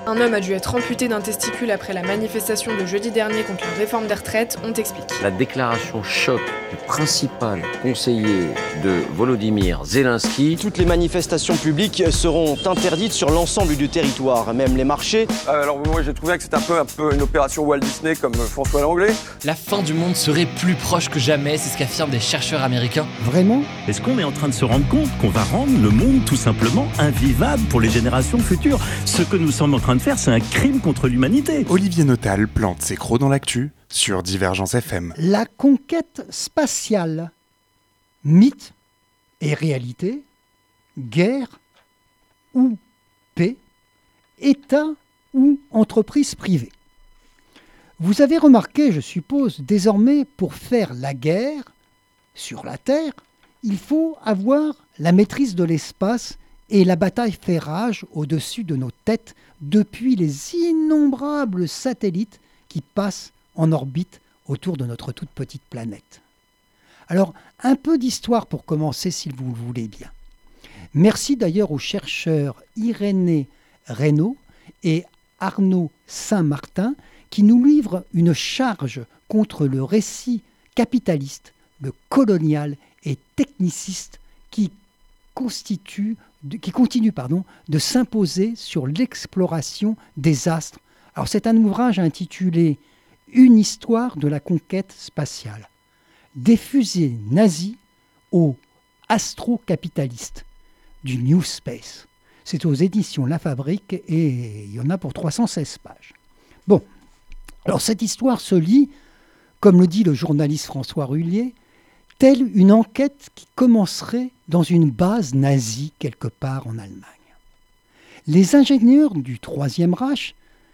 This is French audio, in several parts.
Un homme a dû être amputé d'un testicule après la manifestation de jeudi dernier contre la réforme des retraites, on t'explique. La déclaration choc du principal conseiller de Volodymyr Zelensky. Toutes les manifestations publiques seront interdites sur l'ensemble du territoire, même les marchés. Alors moi j'ai trouvé que c'était un peu une opération Walt Disney comme François Langlais. La fin du monde serait plus proche que jamais, c'est ce qu'affirment des chercheurs américains. Vraiment ? Est-ce qu'on est en train de se rendre compte qu'on va rendre le monde tout simplement invivable pour les générations futures ? Ce que nous sommes en train de faire, c'est un crime contre l'humanité. Olivier Notal plante ses crocs dans l'actu sur Divergence FM. La conquête spatiale, mythe et réalité, guerre ou paix, État ou entreprise privée. Vous avez remarqué, je suppose, désormais pour faire la guerre sur la Terre, il faut avoir la maîtrise de l'espace et la bataille fait rage au-dessus de nos têtes depuis les innombrables satellites qui passent en orbite autour de notre toute petite planète. Alors, un peu d'histoire pour commencer, si vous le voulez bien. Merci d'ailleurs aux chercheurs Irénée Reynaud et Arnaud Saint-Martin qui nous livrent une charge contre le récit capitaliste, le colonial et techniciste qui continue de s'imposer sur l'exploration des astres. Alors c'est un ouvrage intitulé « Une histoire de la conquête spatiale ». Des fusées nazies aux astrocapitalistes du New Space. C'est aux éditions La Fabrique et il y en a pour 316 pages. Bon, alors cette histoire se lit, comme le dit le journaliste François Rullier, telle une enquête qui commencerait dans une base nazie quelque part en Allemagne. Les ingénieurs du Troisième Reich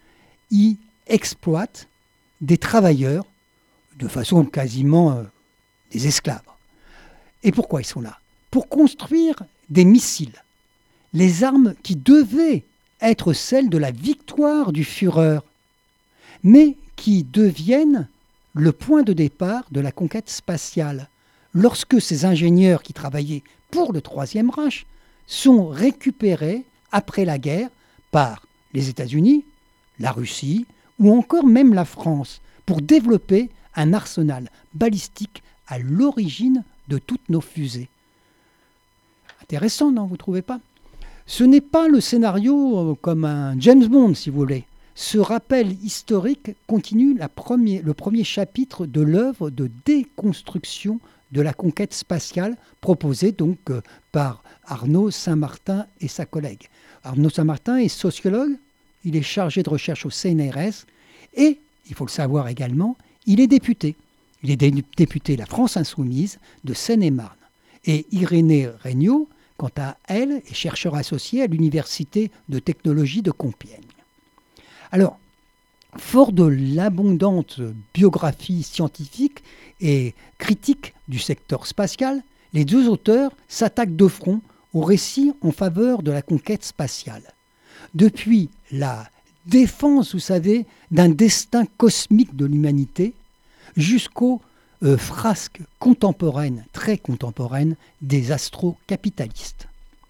y exploitent des travailleurs de façon quasiment des esclaves. Et pourquoi ils sont là ? Pour construire des missiles, les armes qui devaient être celles de la victoire du Führer, mais qui deviennent le point de départ de la conquête spatiale, lorsque ces ingénieurs qui travaillaient pour le Troisième Reich sont récupérés après la guerre par les États-Unis, la Russie ou encore même la France pour développer un arsenal balistique à l'origine de toutes nos fusées. Intéressant, non, vous ne trouvez pas ? Ce n'est pas le scénario comme un James Bond, si vous voulez. Ce rappel historique continue le premier chapitre de l'œuvre de déconstruction de la conquête spatiale proposée donc par Arnaud Saint-Martin et sa collègue. Arnaud Saint-Martin est sociologue, il est chargé de recherche au CNRS et, il faut le savoir également, il est député. Il est député La France Insoumise de Seine-et-Marne. Et Irénée Reynaud, quant à elle, est chercheur associé à l'Université de technologie de Compiègne. Alors, fort de l'abondante biographie scientifique et critique du secteur spatial, les deux auteurs s'attaquent de front au récit en faveur de la conquête spatiale. Depuis la défense, vous savez, d'un destin cosmique de l'humanité, jusqu'aux frasques contemporaines, très contemporaines, des astrocapitalistes.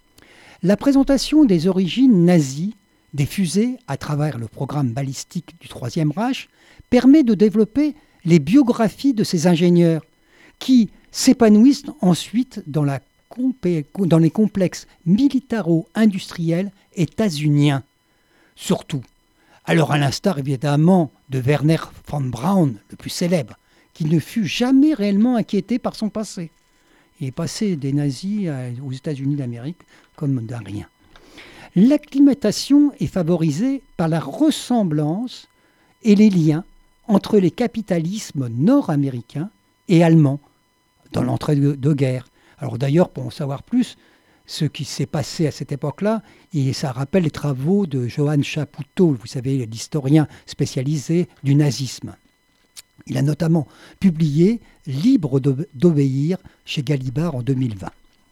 La présentation des origines nazies des fusées à travers le programme balistique du Troisième Reich permet de développer les biographies de ces ingénieurs qui s'épanouissent ensuite dans les complexes militaro-industriels états-uniens, surtout. Alors à l'instar évidemment de Werner von Braun, le plus célèbre, qui ne fut jamais réellement inquiété par son passé. Il est passé des nazis aux États-Unis d'Amérique comme d'un rien. L'acclimatation est favorisée par la ressemblance et les liens entre les capitalismes nord-américains et allemands dans l'entre-deux-guerres. Alors d'ailleurs, pour en savoir plus, ce qui s'est passé à cette époque-là, et ça rappelle les travaux de Johann Chapoutot, vous savez, l'historien spécialisé du nazisme. Il a notamment publié « Libre d'obéir » chez Gallimard en 2020.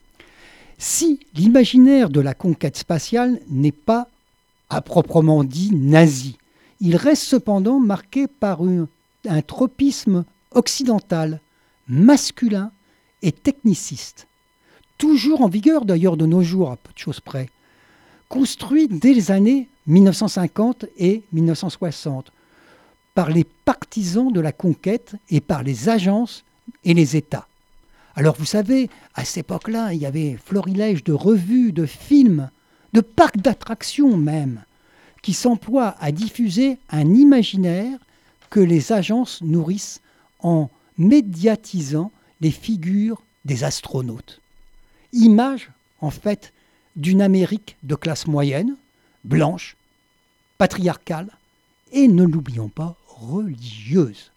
Si l'imaginaire de la conquête spatiale n'est pas, à proprement dit, nazi, il reste cependant marqué par un tropisme occidental, masculin et techniciste, toujours en vigueur d'ailleurs de nos jours, à peu de choses près, construit dès les années 1950 et 1960, par les partisans de la conquête et par les agences et les États. Alors vous savez, à cette époque-là, il y avait florilège de revues, de films, de parcs d'attractions même, qui s'emploient à diffuser un imaginaire que les agences nourrissent en médiatisant les figures des astronautes. Image, en fait, d'une Amérique de classe moyenne, blanche, patriarcale et, ne l'oublions pas, religieuse.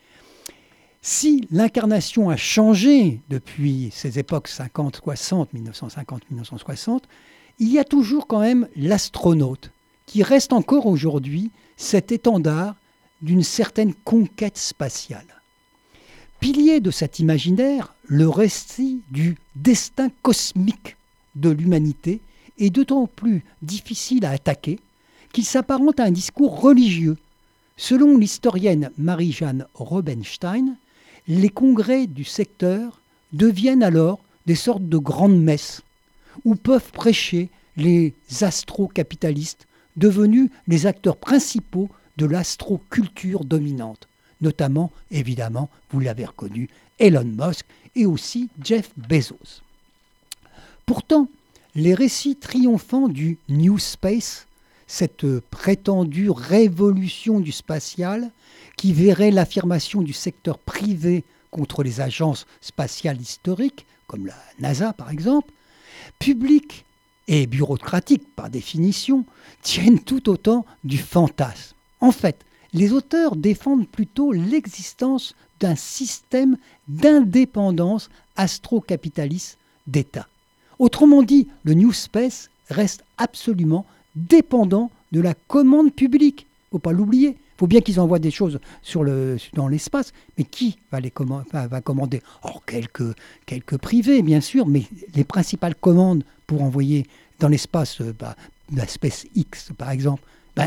Si l'incarnation a changé depuis ces époques 50-60, 1950-1960, il y a toujours quand même l'astronaute qui reste encore aujourd'hui cet étendard d'une certaine conquête spatiale. Pilier de cet imaginaire, le récit du destin cosmique de l'humanité est d'autant plus difficile à attaquer qu'il s'apparente à un discours religieux. Selon l'historienne Marie-Jeanne Robenstein, les congrès du secteur deviennent alors des sortes de grandes messes où peuvent prêcher les astrocapitalistes devenus les acteurs principaux de l'astroculture dominante, notamment, évidemment, vous l'avez reconnu, Elon Musk et aussi Jeff Bezos. Pourtant, les récits triomphants du New Space, cette prétendue révolution du spatial qui verrait l'affirmation du secteur privé contre les agences spatiales historiques, comme la NASA par exemple, publiques et bureaucratiques par définition, tiennent tout autant du fantasme. En fait, les auteurs défendent plutôt l'existence d'un système d'indépendance astrocapitaliste d'État. Autrement dit, le New Space reste absolument dépendant de la commande publique. Il ne faut pas l'oublier. Il faut bien qu'ils envoient des choses dans l'espace, mais qui va commander ? Or, quelques privés, bien sûr, mais les principales commandes pour envoyer dans l'espace, la SpaceX, par exemple,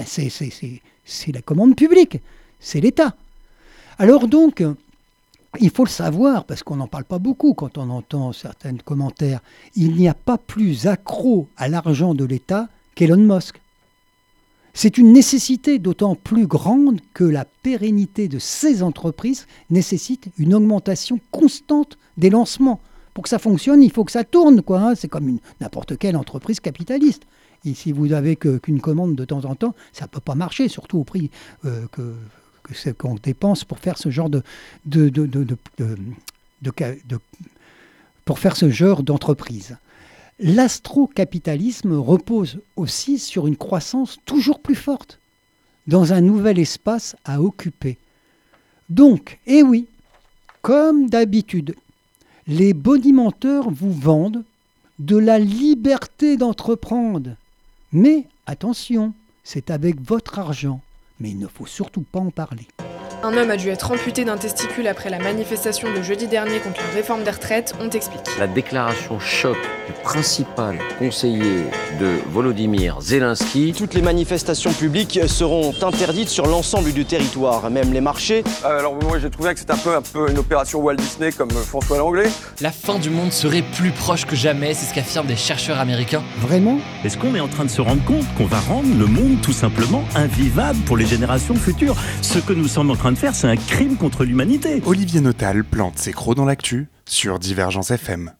c'est la commande publique, c'est l'État. Alors donc, il faut le savoir, parce qu'on n'en parle pas beaucoup quand on entend certains commentaires, il n'y a pas plus accro à l'argent de l'État qu'Elon Musk. C'est une nécessité d'autant plus grande que la pérennité de ces entreprises nécessite une augmentation constante des lancements. Pour que ça fonctionne, il faut que ça tourne, quoi. C'est comme n'importe quelle entreprise capitaliste. Et si vous n'avez qu'une commande de temps en temps, ça ne peut pas marcher, surtout au prix qu'on dépense pour faire ce genre pour faire ce genre d'entreprise. L'astrocapitalisme repose aussi sur une croissance toujours plus forte, dans un nouvel espace à occuper. Donc, eh oui, comme d'habitude, les bonimenteurs vous vendent de la liberté d'entreprendre. Mais attention, c'est avec votre argent, mais il ne faut surtout pas en parler. Un homme a dû être amputé d'un testicule après la manifestation de jeudi dernier contre la réforme des retraites, on t'explique. La déclaration choc du principal conseiller de Volodymyr Zelensky. Toutes les manifestations publiques seront interdites sur l'ensemble du territoire, même les marchés. Alors moi j'ai trouvé que c'était un peu une opération Walt Disney comme François Langlais. La fin du monde serait plus proche que jamais, c'est ce qu'affirment des chercheurs américains. Vraiment ? Est-ce qu'on est en train de se rendre compte qu'on va rendre le monde tout simplement invivable pour les générations futures ? Ce que nous sommes en train de faire, c'est un crime contre l'humanité. Olivier Notal plante ses crocs dans l'actu sur Divergence FM.